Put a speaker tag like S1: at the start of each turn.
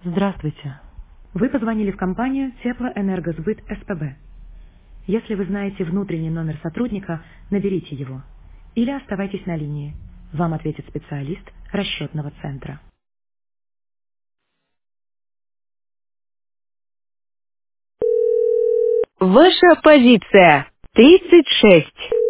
S1: Здравствуйте. Вы позвонили в компанию Теплоэнергосбыт СПБ. Если вы знаете внутренний номер сотрудника, наберите его. Или оставайтесь на линии. Вам ответит специалист расчетного центра.
S2: Ваша позиция 36.